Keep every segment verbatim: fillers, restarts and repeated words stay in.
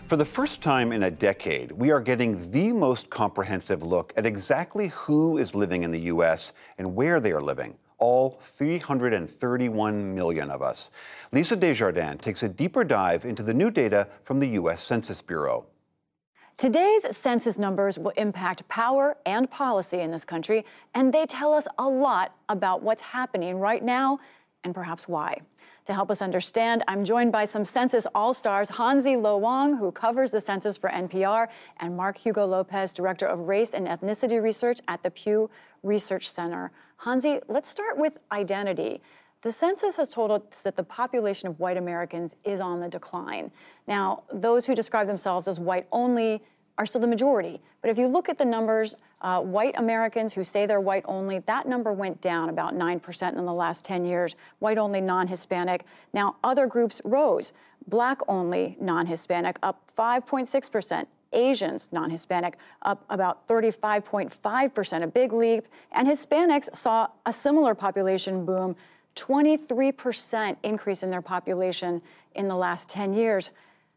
For the first time in a decade, we are getting the most comprehensive look at exactly who is living in the U S and where they are living, all three hundred thirty-one million of us. Lisa Desjardins takes a deeper dive into the new data from the U S Census Bureau. Today's census numbers will impact power and policy in this country, and they tell us a lot about what's happening right now and perhaps why. To help us understand, I'm joined by some census all-stars, Hansi Lo Wang, who covers the census for N P R, and Mark Hugo Lopez, Director of Race and Ethnicity Research at the Pew Research Center. Hansi, let's start with identity. The census has told us that the population of white Americans is on the decline. Now, those who describe themselves as white only are still the majority. But if you look at the numbers, uh, white Americans who say they're white only, that number went down about nine percent in the last ten years. White only non-Hispanic. Now, other groups rose. Black only non-Hispanic up five point six percent. Asians, non-Hispanic, up about thirty-five point five percent, a big leap. And Hispanics saw a similar population boom, twenty-three percent increase in their population in the last ten years.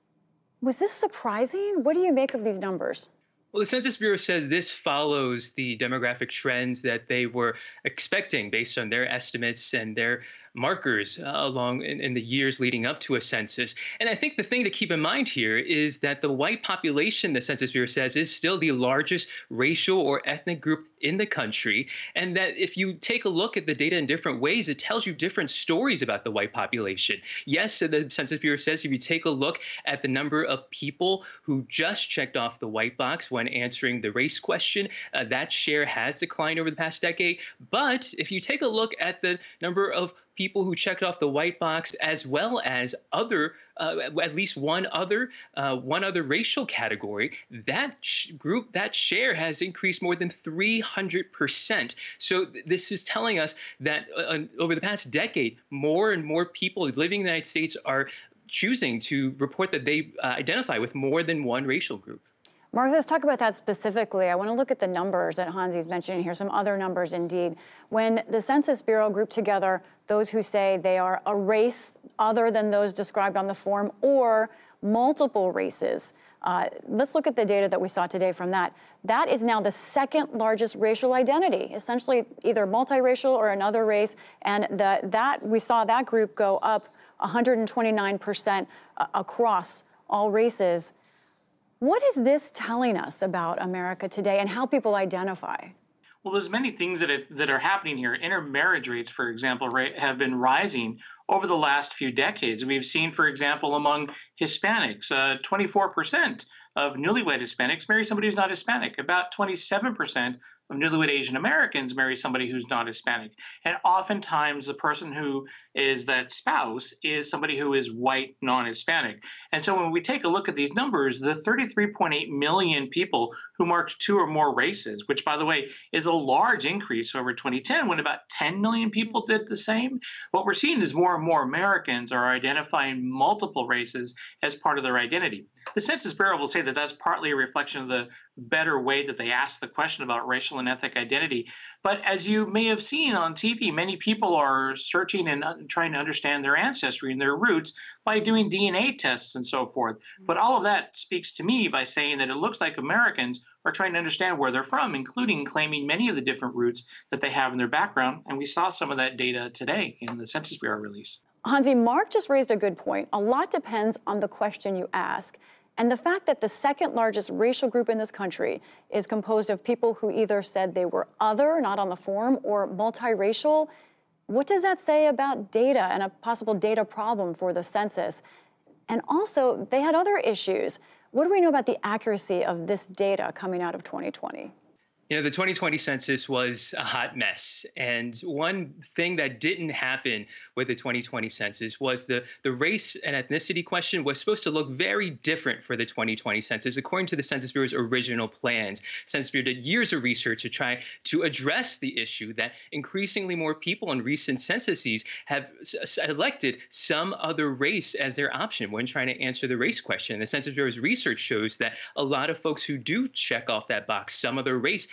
Was this surprising? What do you make of these numbers? Well, the Census Bureau says this follows the demographic trends that they were expecting based on their estimates and their markers uh, along in, in the years leading up to a census. And I think the thing to keep in mind here is that the white population, the Census Bureau says, is still the largest racial or ethnic group in the country. And that if you take a look at the data in different ways, it tells you different stories about the white population. Yes, so the Census Bureau says if you take a look at the number of people who just checked off the white box when answering the race question, uh, that share has declined over the past decade. But if you take a look at the number of people who checked off the white box, as well as other, uh, at least one other, uh, one other racial category, that sh- group, that share has increased more than three hundred percent. So th- this is telling us that uh, over the past decade, more and more people living in the United States are choosing to report that they uh, identify with more than one racial group. Mark, let's talk about that specifically. I want to look at the numbers that Hansi's mentioning here, some other numbers indeed. When the Census Bureau grouped together those who say they are a race other than those described on the form or multiple races, uh, let's look at the data that we saw today from that. That is now the second largest racial identity, essentially either multiracial or another race. And the, that we saw that group go up one hundred twenty-nine percent across all races. What is this telling us about America today and how people identify? Well, there's many things that, it, that are happening here. Intermarriage rates, for example, ra- have been rising over the last few decades. We've seen, for example, among Hispanics, uh, twenty-four percent of newlywed Hispanics marry somebody who's not Hispanic. About twenty-seven percent of newlywed Asian Americans marry somebody who's not Hispanic. And oftentimes the person who is that spouse is somebody who is white, non-Hispanic. And so when we take a look at these numbers, the thirty-three point eight million people who marked two or more races, which, by the way, is a large increase over twenty ten when about ten million people did the same. What we're seeing is more and more Americans are identifying multiple races as part of their identity. The Census Bureau will say that that's partly a reflection of the better way that they ask the question about racial and ethnic identity. But as you may have seen on T V, many people are searching and trying to understand their ancestry and their roots by doing D N A tests and so forth. But all of that speaks to me by saying that it looks like Americans are trying to understand where they're from, including claiming many of the different roots that they have in their background. And we saw some of that data today in the Census Bureau release. Hansi, Mark just raised a good point. A lot depends on the question you ask. And the fact that the second largest racial group in this country is composed of people who either said they were other, not on the form, or multiracial, what does that say about data and a possible data problem for the census? And also, they had other issues. What do we know about the accuracy of this data coming out of twenty twenty? You know, the twenty twenty census was a hot mess. And one thing that didn't happen with the twenty twenty census was the, the race and ethnicity question was supposed to look very different for the twenty twenty census, according to the Census Bureau's original plans. Census Bureau did years of research to try to address the issue that increasingly more people in recent censuses have elected some other race as their option when trying to answer the race question. And the Census Bureau's research shows that a lot of folks who do check off that box, some other race,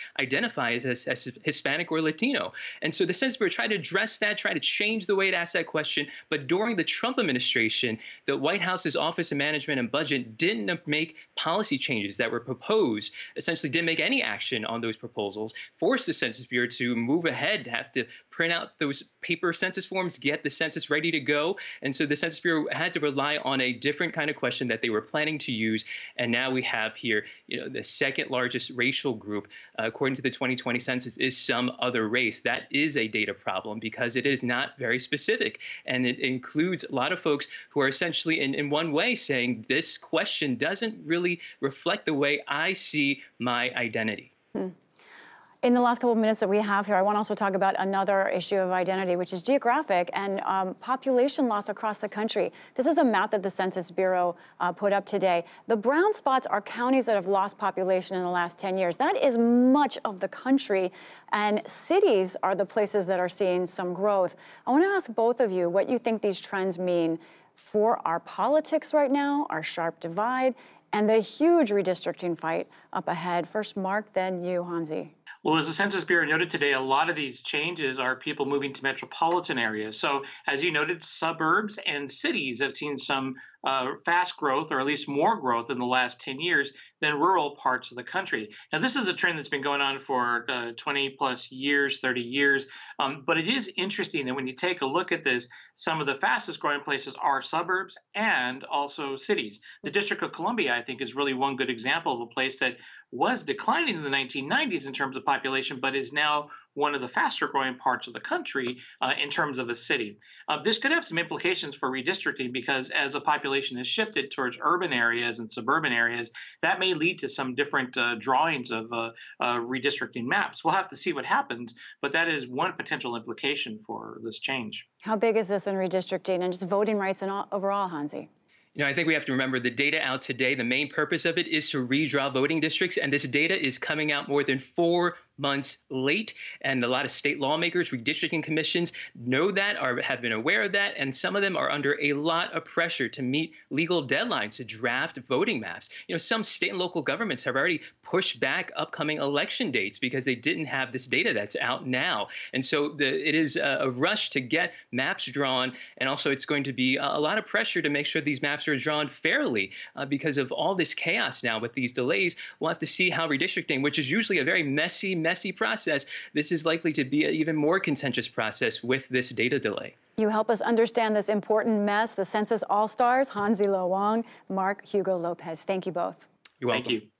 identify as, as, as Hispanic or Latino. And so the Census Bureau tried to address that, try to change the way it asked that question. But during the Trump administration, the White House's Office of Management and Budget didn't make policy changes that were proposed, essentially didn't make any action on those proposals, forced the Census Bureau to move ahead, have to print out those paper census forms, get the census ready to go. And so the Census Bureau had to rely on a different kind of question that they were planning to use. And now we have here, you know, the second largest racial group, uh, according to the twenty twenty census, is some other race. That is a data problem because it is not very specific. And it includes a lot of folks who are essentially in, in one way saying this question doesn't really reflect the way I see my identity. Hmm. In the last couple of minutes that we have here, I want to also talk about another issue of identity, which is geographic and um, population loss across the country. This is a map that the Census Bureau uh, put up today. The brown spots are counties that have lost population in the last ten years. That is much of the country, and cities are the places that are seeing some growth. I want to ask both of you what you think these trends mean for our politics right now, our sharp divide, and the huge redistricting fight up ahead. First, Mark, then you, Hansi. Well, as the Census Bureau noted today, a lot of these changes are people moving to metropolitan areas. So, as you noted, suburbs and cities have seen some uh, fast growth, or at least more growth in the last ten years than rural parts of the country. Now, this is a trend that's been going on for uh, twenty plus years, thirty years. Um, but it is interesting that when you take a look at this, some of the fastest growing places are suburbs and also cities. The District of Columbia, I think, is really one good example of a place that was declining in the nineteen nineties in terms of population, but is now one of the faster growing parts of the country uh, in terms of a city. Uh, this could have some implications for redistricting because as a population has shifted towards urban areas and suburban areas, that may lead to some different uh, drawings of uh, uh, redistricting maps. We'll have to see what happens, but that is one potential implication for this change. How big is this in redistricting and just voting rights and all, overall, Hansi? You know, I think we have to remember the data out today, the main purpose of it is to redraw voting districts, and this data is coming out more than four months late, and a lot of state lawmakers, redistricting commissions know that, or have been aware of that, and some of them are under a lot of pressure to meet legal deadlines to draft voting maps. You know, some state and local governments have already pushed back upcoming election dates because they didn't have this data that's out now. And so the, it is a, a rush to get maps drawn, and also it's going to be a, a lot of pressure to make sure these maps are drawn fairly uh, because of all this chaos now with these delays. We'll have to see how redistricting, which is usually a very messy, messy process, this is likely to be an even more contentious process with this data delay. You help us understand this important mess, the Census All-Stars, Hansi Lo Wang, Mark Hugo Lopez. Thank you both. You're welcome. Thank you.